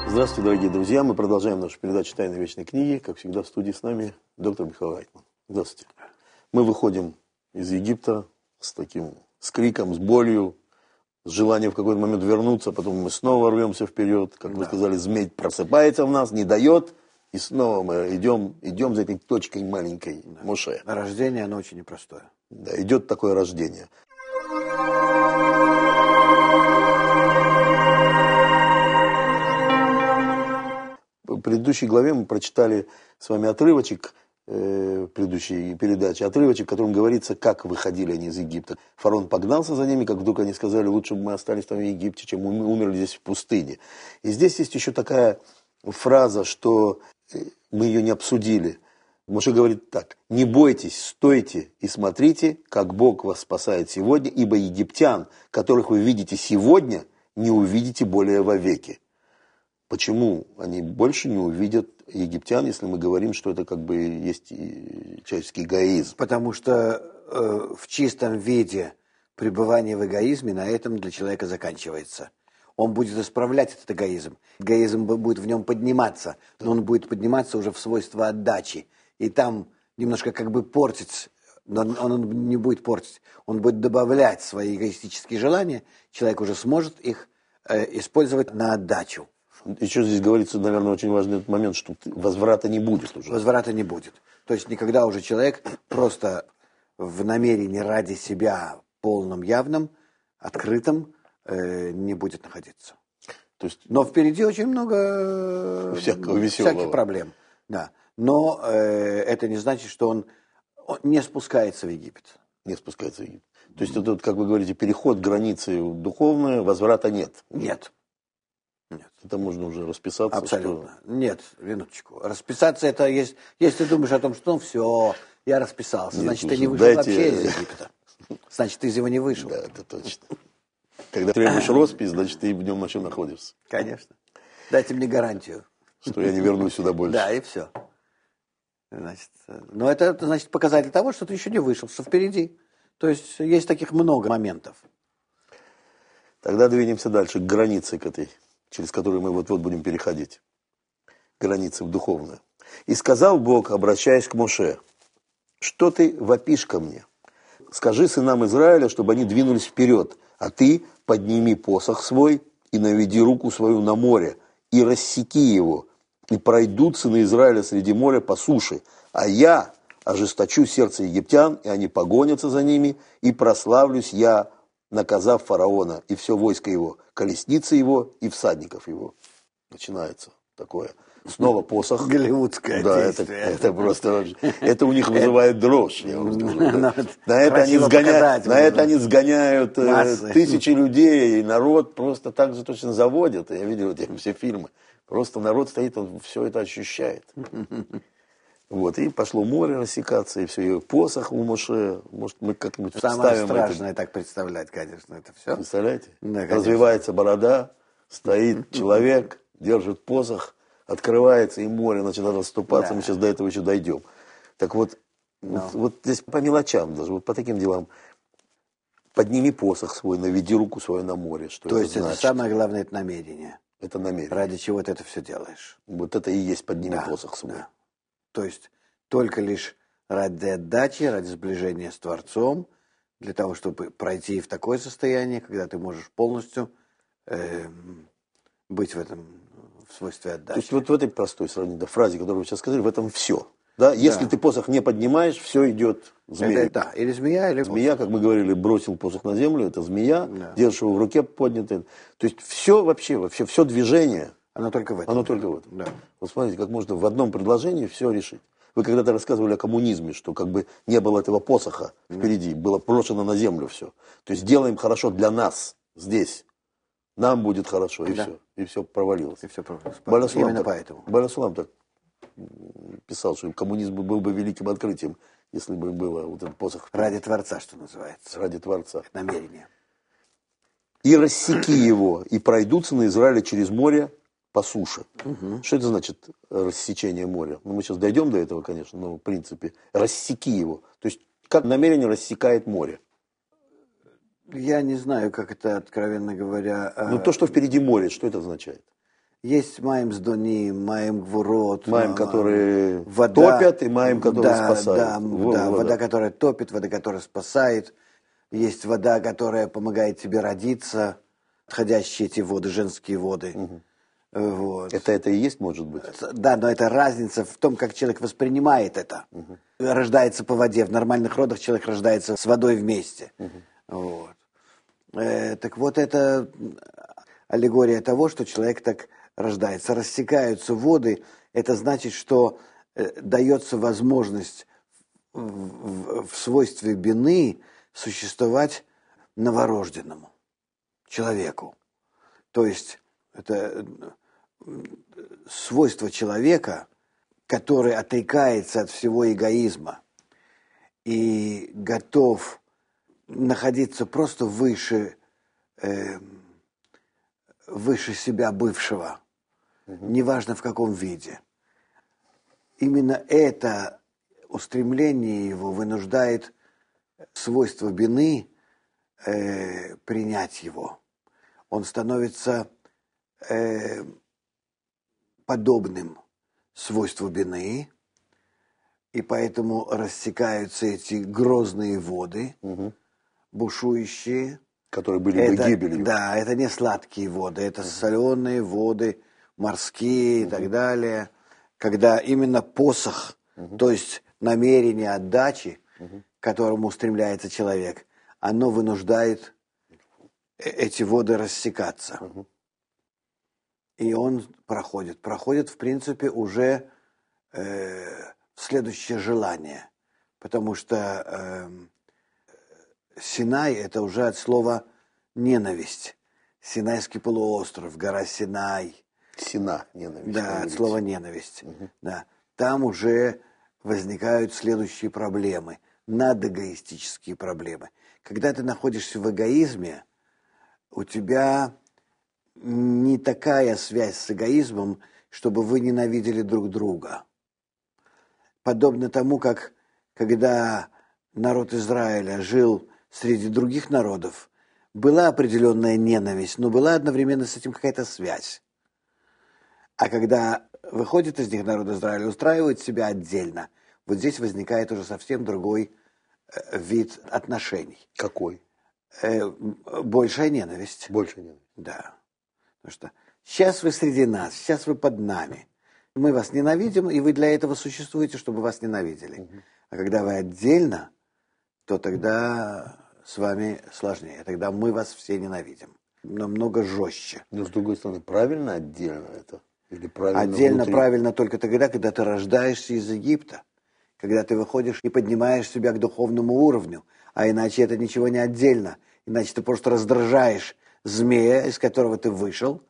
Здравствуйте, дорогие друзья. Мы продолжаем нашу передачу «Тайны вечной книги». Как всегда, в студии с нами доктор Михаил Айтман. Здравствуйте. Мы выходим из Египта с криком, с болью, с желанием в какой-то момент вернуться, потом мы снова рвемся вперед. Как вы сказали, змей просыпается в нас, не дает, и снова мы идем за этой точкой маленькой, Моше. Рождение, оно очень непростое. Да, идет такое рождение. В предыдущей главе мы прочитали с вами отрывочек, предыдущей передачи, отрывочек, в котором говорится, как выходили они из Египта. Фараон погнался за ними, как вдруг они сказали, лучше бы мы остались там в Египте, чем мы умерли здесь в пустыне. И здесь есть еще такая фраза, что мы ее не обсудили. Моше говорит так: не бойтесь, стойте и смотрите, как Бог вас спасает сегодня, ибо египтян, которых вы видите сегодня, не увидите более вовеки. Почему они больше не увидят египтян, если мы говорим, что это как бы есть человеческий эгоизм? Потому что в чистом виде пребывание в эгоизме на этом для человека заканчивается. Он будет исправлять этот эгоизм. Эгоизм будет в нем подниматься, но он будет подниматься уже в свойство отдачи. И там немножко как бы портить, но он не будет портить, он будет добавлять свои эгоистические желания, человек уже сможет их использовать на отдачу. Еще здесь говорится, наверное, очень важный этот момент, что возврата не будет уже. Возврата не будет. То есть никогда уже человек просто в намерении ради себя полном, явном, открытом не будет находиться. То есть, но впереди очень много всяких проблем. Да. Но это не значит, что он не спускается в Египет. Не спускается в Египет. То есть это, как вы говорите, переход границы духовной, возврата нет. Нет. Это можно уже расписаться. Абсолютно. Что... Нет, минуточку. Расписаться это есть. Если ты думаешь о том, что все, я расписался, нет, значит, ты не вышел вообще из Египта. Значит, ты из него не вышел. Да, это точно. Когда требуешь роспись, значит, ты в нем еще находишься. Конечно. Дайте мне гарантию. Что я не вернусь сюда больше. Да, и все. Значит, но это значит показатель того, что ты еще не вышел, что впереди. То есть есть таких много моментов. Тогда двинемся дальше, к границе к этой, через которую мы вот-вот будем переходить. Границы в духовную. «И сказал Бог, обращаясь к Моше, что ты вопишь ко мне? Скажи сынам Израиля, чтобы они двинулись вперед, а ты подними посох свой и наведи руку свою на море, и рассеки его, и пройдут сыны Израиля среди моря по суше, а я ожесточу сердце египтян, и они погонятся за ними, и прославлюсь я, наказав фараона и все войско его, колесницы его и всадников его». Начинается такое. Снова посох. Голливудское действие. Это просто... Это у них вызывает дрожь, я вам скажу. На это они сгоняют тысячи людей, и народ просто так же точно заводят. Я видел эти все фильмы. Просто народ стоит, он все это ощущает. Вот, и пошло море рассекаться, и все, и посох у Моше. Может, мы как-нибудь вставим это. Самое страшное так представлять, конечно, это все. Представляете? Да, развивается борода, стоит человек, держит посох, открывается, и море начинает расступаться. Да. Мы сейчас до этого еще дойдем. Так вот, вот здесь по мелочам даже, вот по таким делам. Подними посох свой, наведи руку свою на море. Что то это есть значит? Это самое главное, это намерение. Это намерение. Ради чего ты это все делаешь. Вот это и есть подними посох свой. Да. То есть только лишь ради отдачи, ради сближения с Творцом, для того, чтобы пройти в такое состояние, когда ты можешь полностью быть в свойстве отдачи. То есть вот в этой простой сравнительной фразе, которую вы сейчас сказали, в этом все. Да? Если ты посох не поднимаешь, все идет змея. Да, или змея, или змея, как мы говорили, бросил посох на землю, это змея, держишь его в руке поднятый. То есть все вообще, все движение. Оно только в этом. Оно только в этом. Да. Вот смотрите, как можно в одном предложении все решить. Вы когда-то рассказывали о коммунизме, что как бы не было этого посоха впереди, было брошено на землю все. То есть делаем хорошо для нас здесь, нам будет хорошо, и все. И все провалилось. И все провалилось. Именно поэтому. Баля-Сулам так писал, что коммунизм был бы великим открытием, если бы было вот этот посох. Ради Творца, что называется. Ради Творца. Намерение. «И рассеки его, и пройдут сыны Израиля через море по суше». Что это значит рассечение моря? Ну, мы сейчас дойдем до этого, конечно, но в принципе рассеки его. То есть как намерение рассекает море? Я не знаю, как это, откровенно говоря. Ну, то, что впереди море, что это означает? Есть маем сдоним, маем гвурот. Маем, которые вода, топят, и маем, которые спасают. Да, вода, которая топит, вода, которая спасает. Есть вода, которая помогает тебе родиться, отходящие эти воды, женские воды. Вот. Это и есть, может быть? Да, но это разница в том, как человек воспринимает это. Рождается по воде. В нормальных родах человек рождается с водой вместе. Вот. Так вот, это аллегория того, что человек так рождается. Рассекаются воды, это значит, что дается возможность в свойстве бины существовать новорожденному человеку. То есть это свойство человека, который отрекается от всего эгоизма и готов находиться просто выше себя бывшего, неважно в каком виде. Именно это устремление его вынуждает свойство бины принять его. Он становится подобным свойству бины, и поэтому рассекаются эти грозные воды, бушующие. Которые были бы гибелью. Да, это не сладкие воды, это соленые воды, морские и так далее. Когда именно посох, то есть намерение отдачи, к которому устремляется человек, оно вынуждает эти воды рассекаться. И он проходит, в принципе, уже в следующее желание. Потому что Синай – это уже от слова «ненависть». Синайский полуостров, гора Синай. Сина, ненависть. Да, от слова «ненависть». Да. Там уже возникают следующие проблемы, надэгоистические проблемы. Когда ты находишься в эгоизме, у тебя не такая связь с эгоизмом, чтобы вы ненавидели друг друга. Подобно тому, как когда народ Израиля жил среди других народов, была определенная ненависть, но была одновременно с этим какая-то связь. А когда выходит из них народ Израиля, устраивает себя отдельно, вот здесь возникает уже совсем другой вид отношений. Какой? Большая ненависть. Большая ненависть. Да. Потому что сейчас вы среди нас, сейчас вы под нами. Мы вас ненавидим, и вы для этого существуете, чтобы вас ненавидели. А когда вы отдельно, то тогда с вами сложнее. Тогда мы вас все ненавидим. Намного жестче. Но, с другой стороны, правильно отдельно это? Или правильно отдельно внутри? Правильно только тогда, когда ты рождаешься из Египта. Когда ты выходишь и поднимаешь себя к духовному уровню. А иначе это ничего не отдельно. Иначе ты просто раздражаешь змея, из которого ты вышел.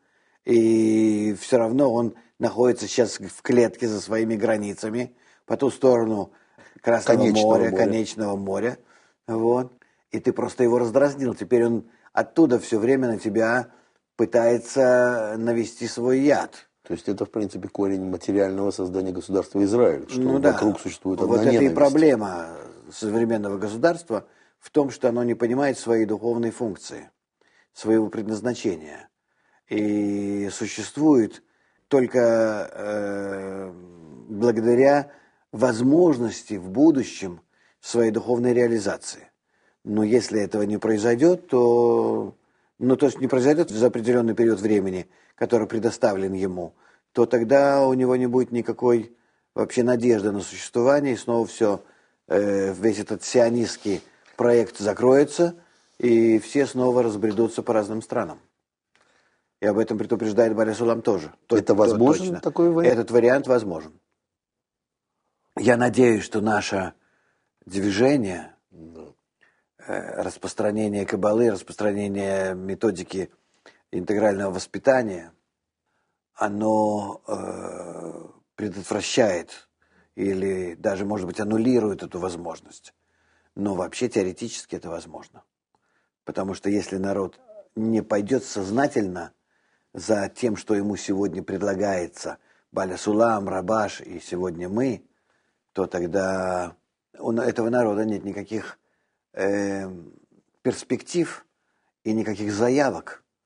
И все равно он находится сейчас в клетке за своими границами. По ту сторону Конечного моря. Вот. И ты просто его раздразнил. Теперь он оттуда все время на тебя пытается навести свой яд. То есть это, в принципе, корень материального создания государства Израиль, что вокруг существует одна ненависть. Вот это и проблема современного государства в том, что оно не понимает своей духовной функции, своего предназначения. И существует только благодаря возможности в будущем своей духовной реализации. Но если этого не произойдет, то есть не произойдет за определенный период времени, который предоставлен ему, то тогда у него не будет никакой вообще надежды на существование, и снова все, весь этот сионистский проект закроется, и все снова разбредутся по разным странам. И об этом предупреждает Бааль ха-Сулам тоже. Это возможен такой вариант? Этот вариант возможен. Я надеюсь, что наше движение, распространение каббалы, распространение методики интегрального воспитания, оно предотвращает или даже, может быть, аннулирует эту возможность. Но вообще теоретически это возможно. Потому что если народ не пойдет сознательно за тем, что ему сегодня предлагается, Бааль ха-Сулам, Рабаш и сегодня мы, то тогда у этого народа нет никаких перспектив и никаких заявок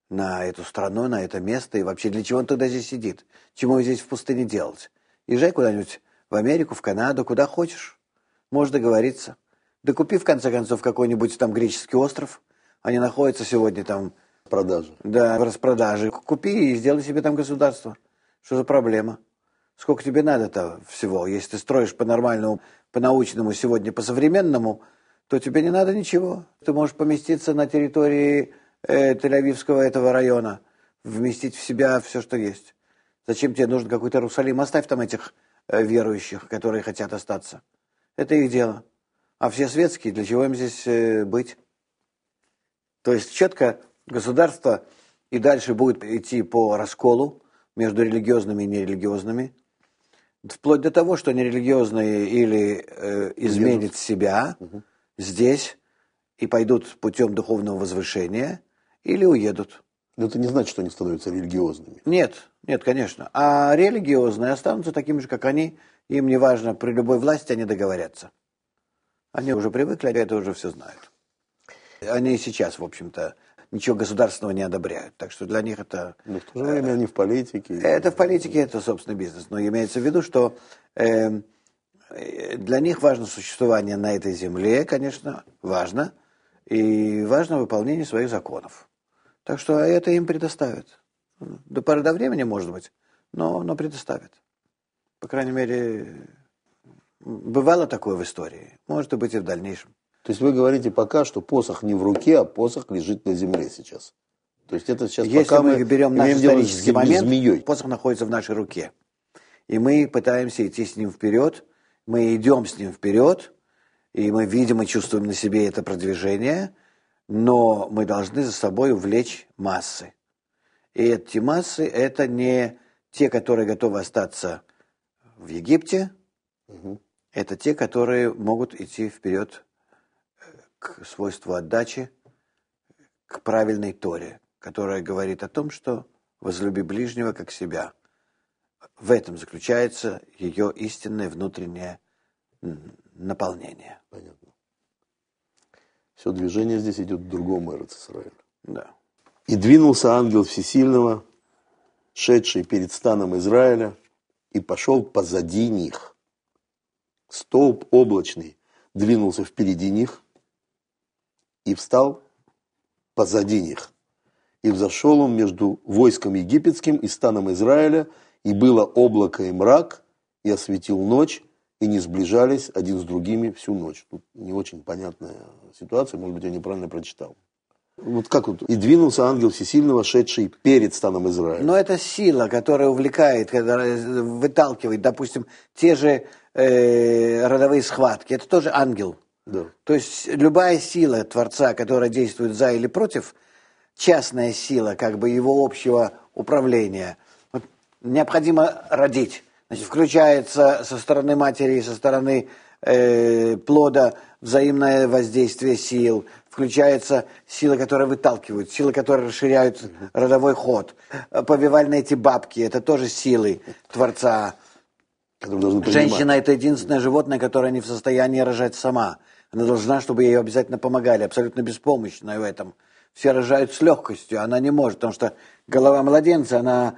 на эту страну, на это место, и вообще для чего он тогда здесь сидит? Чему здесь в пустыне делать? Езжай куда-нибудь в Америку, в Канаду, куда хочешь. Можешь договориться. Да купи, в конце концов, какой-нибудь там греческий остров. Они находятся сегодня там... Продажи. Да, в распродаже. Купи и сделай себе там государство. Что за проблема? Сколько тебе надо-то всего? Если ты строишь по-нормальному, по-научному сегодня, по-современному, то тебе не надо ничего. Ты можешь поместиться на территории Тель-Авивского этого района, вместить в себя все, что есть. Зачем тебе нужен какой-то Иерусалим? Оставь там этих верующих, которые хотят остаться. Это их дело. А все светские, для чего им здесь быть? То есть четко государство и дальше будет идти по расколу между религиозными и нерелигиозными, вплоть до того, что нерелигиозные или изменят себя здесь и пойдут путем духовного возвышения, или уедут. Но это не значит, что они становятся религиозными. Нет, конечно. А религиозные останутся такими же, как они. Им не важно, при любой власти они договорятся. Они уже привыкли, это уже все знают. Они и сейчас, в общем-то, ничего государственного не одобряют. Так что для них это... Но в то же время они в политике. Это в политике, это собственный бизнес. Но имеется в виду, что для них важно существование на этой земле, конечно, важно. И важно выполнение своих законов. Так что это им предоставят. До поры до времени, может быть, но предоставят. По крайней мере, бывало такое в истории. Может быть и в дальнейшем. То есть вы говорите пока, что посох не в руке, а посох лежит на земле сейчас. То есть это сейчас Если пока мы берем наш исторический момент, змеей. посох находится в нашей руке. И мы пытаемся идти с ним вперед. Мы идем с ним вперед. И мы видим и чувствуем на себе это продвижение. Но мы должны за собой увлечь массы. И эти массы – это не те, которые готовы остаться в Египте. Это те, которые могут идти вперед к свойству отдачи, к правильной Торе, которая говорит о том, что возлюби ближнего как себя. В этом заключается ее истинное внутреннее наполнение. Понятно. Все движение здесь идет к другому Эрец-Исраэлю. Да. «И двинулся ангел Всесильного, шедший перед станом Израиля, и пошел позади них. Столб облачный двинулся впереди них и встал позади них. И взошел он между войском египетским и станом Израиля, и было облако и мрак, и осветил ночь, и не сближались один с другими всю ночь». Тут не очень понятная ситуация, может быть, я неправильно прочитал. Вот как вот? «И двинулся ангел Всесильного, шедший перед станом Израиля». Но это сила, которая увлекает, которая выталкивает, допустим, те же родовые схватки. Это тоже ангел. Да. То есть любая сила Творца, которая действует за или против, частная сила как бы его общего управления, вот, необходимо родить. Значит, включается со стороны матери, со стороны плода взаимное воздействие сил, включается сила, которая выталкивает, сила, которая расширяет родовой ход. Повивальные эти бабки, это тоже силы Творца. Женщина – это единственное животное, которое не в состоянии рожать сама. Она должна, чтобы ей обязательно помогали, абсолютно беспомощная в этом. Все рожают с легкостью, она не может, потому что голова младенца, она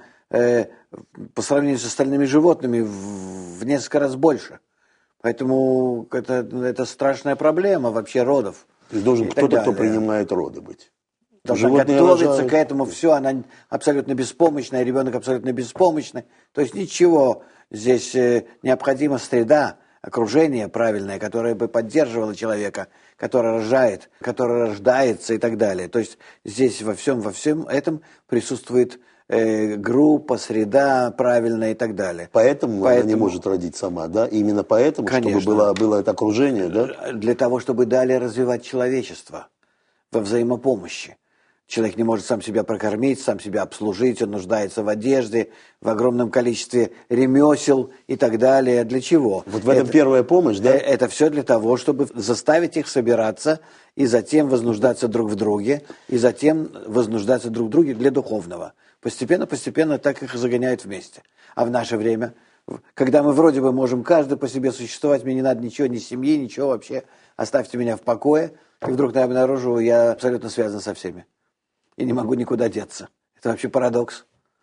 по сравнению с остальными животными в несколько раз больше. Поэтому это страшная проблема вообще родов. То есть должен кто-то, кто принимает роды быть. Должна готовиться к этому, все, она абсолютно беспомощная, ребенок абсолютно беспомощный. То есть ничего, здесь необходима среда, окружение правильное, которое бы поддерживало человека, который рожает, который рождается и так далее. То есть здесь во всем этом присутствует группа, среда правильная и так далее. Поэтому она не может родить сама, да? Именно поэтому, конечно, чтобы было это окружение, да? Для того, чтобы далее развивать человечество во взаимопомощи. Человек не может сам себя прокормить, сам себя обслужить, он нуждается в одежде, в огромном количестве ремесел и так далее. Для чего? Вот в этом первая помощь, да? Это все для того, чтобы заставить их собираться и затем вознуждаться друг в друге, и затем вознуждаться друг в друге для духовного. Постепенно так их загоняют вместе. А в наше время, когда мы вроде бы можем каждый по себе существовать, мне не надо ничего, ни семьи, ничего вообще, оставьте меня в покое, и вдруг я обнаруживаю, я абсолютно связан со всеми. и не могу никуда деться. Это вообще парадокс.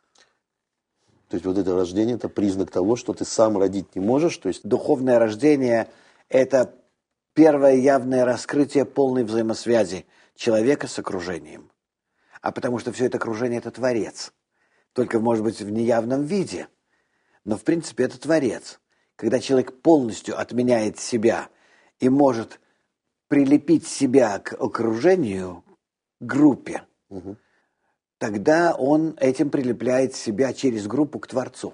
То есть вот это рождение, это признак того, что ты сам родить не можешь, то есть... Духовное рождение – это первое явное раскрытие полной взаимосвязи человека с окружением. А потому что все это окружение – это Творец. Только, может быть, в неявном виде. Но, в принципе, это Творец. Когда человек полностью отменяет себя и может прилепить себя к окружению, к группе, тогда он этим прилепляет себя через группу к Творцу.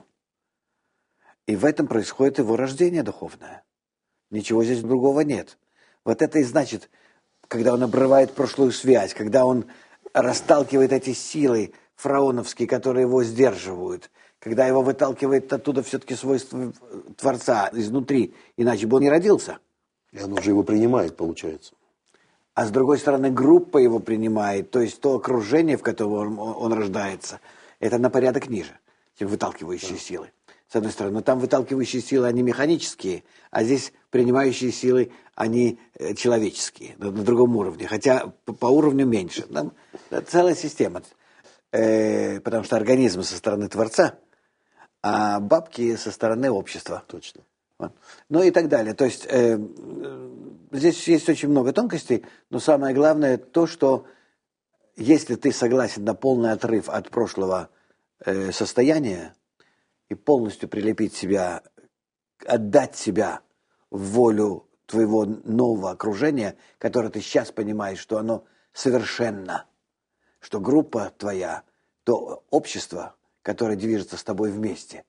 И в этом происходит его рождение духовное. Ничего здесь другого нет. Вот это и значит, когда он обрывает прошлую связь, когда он расталкивает эти силы фараоновские, которые его сдерживают, когда его выталкивает оттуда все-таки свойство Творца изнутри, иначе бы он не родился. И оно же его принимает, получается. А с другой стороны, группа его принимает, то есть то окружение, в котором он рождается, это на порядок ниже, чем выталкивающие силы. С одной стороны, но там выталкивающие силы, они механические, а здесь принимающие силы, они человеческие, на другом уровне, хотя по уровню меньше. Там целая система, потому что организм со стороны Творца, а бабки со стороны общества. Точно. Ну и так далее. То есть здесь есть очень много тонкостей, но самое главное то, что если ты согласен на полный отрыв от прошлого состояния и полностью прилепить себя, отдать себя в волю твоего нового окружения, которое ты сейчас понимаешь, что оно совершенно, что группа твоя, то общество, которое движется с тобой вместе,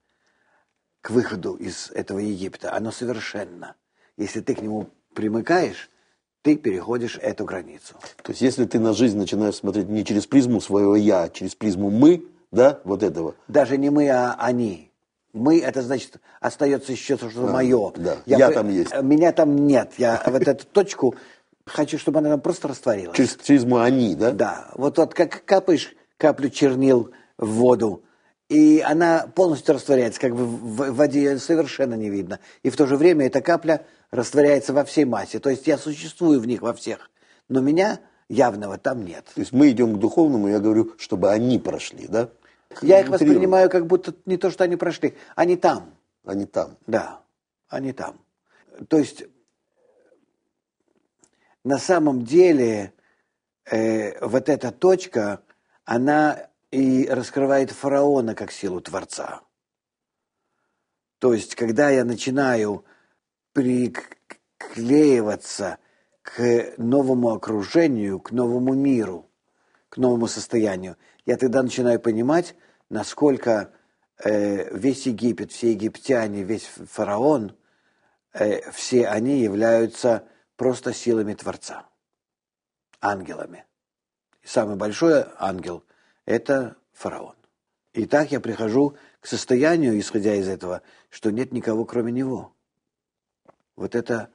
к выходу из этого Египта, оно совершенно. Если ты к нему примыкаешь, ты переходишь эту границу. То есть если ты на жизнь начинаешь смотреть не через призму своего «я», а через призму «мы», да, вот этого. Даже не мы, а они. Мы, это значит, остается еще то, что мое. Да. Я там есть. Меня там нет. Я вот эту точку хочу, чтобы она там просто растворилась. Через призму «они», да? Да. Вот как капаешь каплю чернил в воду, и она полностью растворяется, как бы в воде ее совершенно не видно. И в то же время эта капля растворяется во всей массе. То есть я существую в них во всех, но меня явного там нет. То есть мы идем к духовному, я говорю, чтобы они прошли, да? Я их воспринимаю как будто не то, что они прошли, они там. Они там. Да, они там. То есть на самом деле вот эта точка, она и раскрывает фараона как силу Творца. То есть, когда я начинаю приклеиваться к новому окружению, к новому миру, к новому состоянию, я тогда начинаю понимать, насколько весь Египет, все египтяне, весь фараон, все они являются просто силами Творца, ангелами. И самый большой ангел – это фараон. И так я прихожу к состоянию, исходя из этого, что нет никого, кроме него. Вот это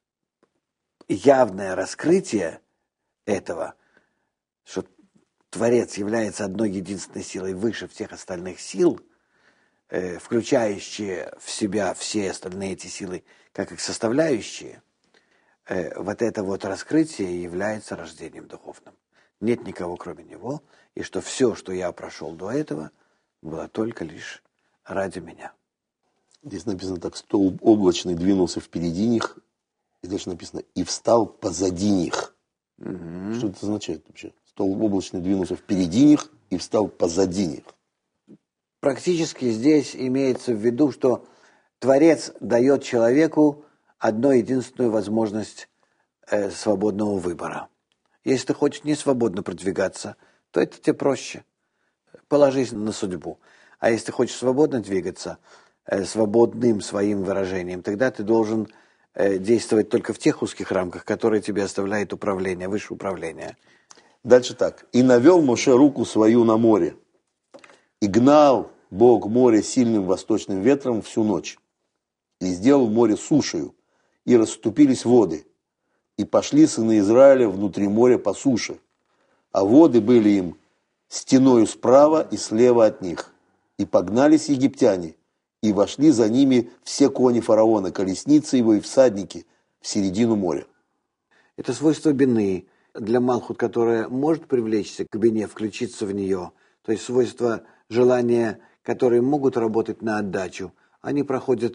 явное раскрытие этого, что Творец является одной единственной силой выше всех остальных сил, включающие в себя все остальные эти силы, как их составляющие, вот это вот раскрытие является рождением духовным. Нет никого, кроме него, и что все, что я прошел до этого, было только лишь ради меня. Здесь написано так: столб облачный двинулся впереди них, и дальше написано «и встал позади них». Что это означает вообще? Столб облачный двинулся впереди них и встал позади них. Практически здесь имеется в виду, что Творец дает человеку одну единственную возможность свободного выбора. Если ты хочешь не свободно продвигаться, то это тебе проще. Положись на судьбу. А если ты хочешь свободно двигаться, свободным своим выражением, тогда ты должен действовать только в тех узких рамках, которые тебе оставляет управление, высшее управление. Дальше так. «И навел Моше руку свою на море, и гнал Бог море сильным восточным ветром всю ночь, и сделал море сушею, и расступились воды, и пошли сыны Израиля внутри моря по суше, а воды были им стеною справа и слева от них. И погнались египтяне, и вошли за ними все кони фараона, колесницы его и всадники в середину моря». Это свойство бины, для Малхут, которая может привлечься к бине, включиться в нее, то есть свойства желания, которые могут работать на отдачу, они проходят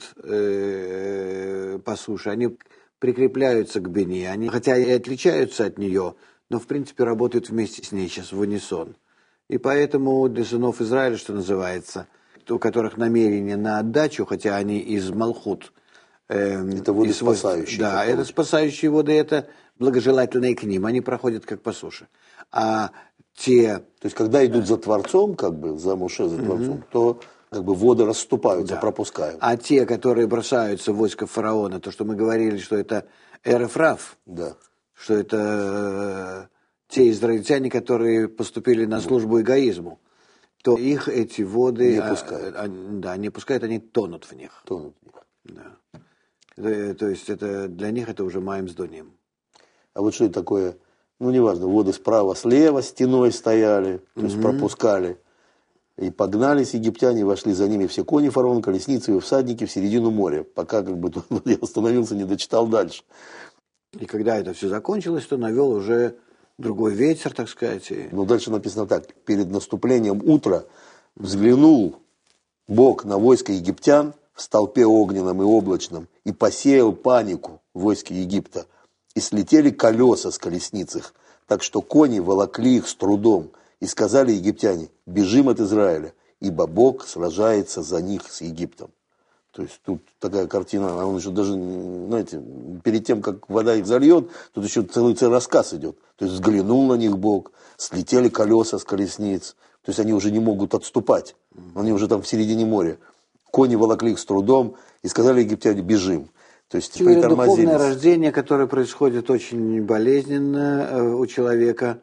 по суше, они прикрепляются к бине, они хотя и отличаются от нее, но в принципе работают вместе с ней сейчас в унисон. И поэтому для сынов Израиля, что называется, у которых намерение на отдачу, хотя они из Малхут, это воды спасающие. Да, это спасающие воды, это благожелательные к ним, они проходят как по суше. А те... То есть, когда идут за Творцом, как бы, за Моше, за Творцом, то как бы воды расступаются, пропускают. А те, которые бросаются в войско фараона, то, что мы говорили, что это Эрефраф, что это те израильтяне, которые поступили на службу эгоизму, то их эти воды... Не пускают. Не пускают, они тонут в них. Тонут в них. Да. То есть это, для них это уже маем с донем. А вот что это такое? Ну, неважно, воды справа, слева стеной стояли, то есть пропускали. И погнались египтяне, вошли за ними все кони фараона, колесницы и всадники в середину моря. Пока как бы я остановился, не дочитал дальше. И когда это все закончилось, то навел уже другой ветер, так сказать. Но дальше написано так. Перед наступлением утра взглянул Бог на войско египтян в столпе огненном и облачном и посеял панику в войске Египта. И слетели колеса с колесниц их, так что кони волокли их с трудом. И сказали египтяне: бежим от Израиля, ибо Бог сражается за них с Египтом. То есть тут такая картина, а он еще даже, знаете, перед тем, как вода их зальет, тут еще целый рассказ идет. То есть взглянул на них Бог, слетели колеса с колесниц, то есть они уже не могут отступать, они уже там в середине моря. Кони волокли их с трудом и сказали египтяне: бежим. То есть притормозились. Духовное рождение, которое происходит очень болезненно у человека.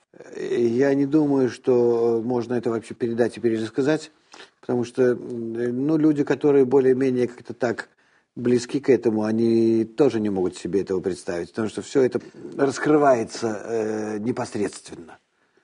Я не думаю, что можно это вообще передать и пересказать, потому что люди, которые более-менее как-то так близки к этому, они тоже не могут себе этого представить, потому что все это раскрывается непосредственно.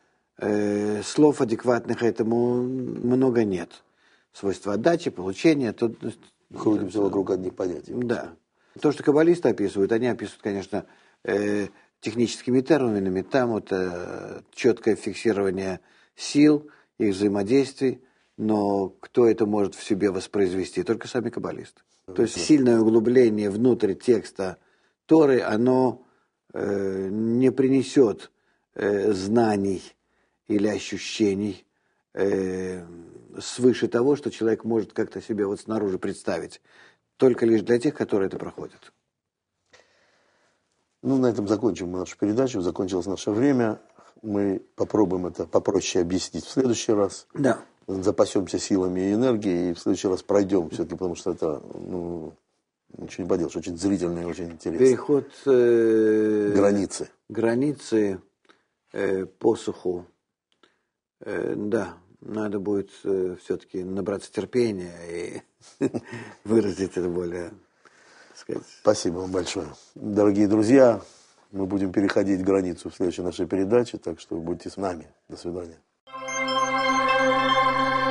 Слов адекватных этому много нет. Свойства отдачи, получения. Крутимся вокруг одних понятий. Да. То, что каббалисты описывают, они описывают, конечно, техническими терминами. Там вот четкое фиксирование сил, их взаимодействий, но кто это может в себе воспроизвести? Только сами каббалисты. То есть сильное углубление внутрь текста Торы, оно не принесет знаний или ощущений свыше того, что человек может как-то себе вот снаружи представить. Только лишь для тех, которые это проходят. Ну, на этом закончим нашу передачу. Закончилось наше время. Мы попробуем это попроще объяснить в следующий раз. Да. Запасемся силами и энергией, и в следующий раз пройдем все-таки, потому что это, ничего не поделаешь, очень зрительно и очень интересно. Переход границы посуху. Да, надо будет все-таки набраться терпения и выразить это более, так сказать. Спасибо вам большое. Дорогие друзья, мы будем переходить границу в следующей нашей передаче, так что будьте с нами. До свидания.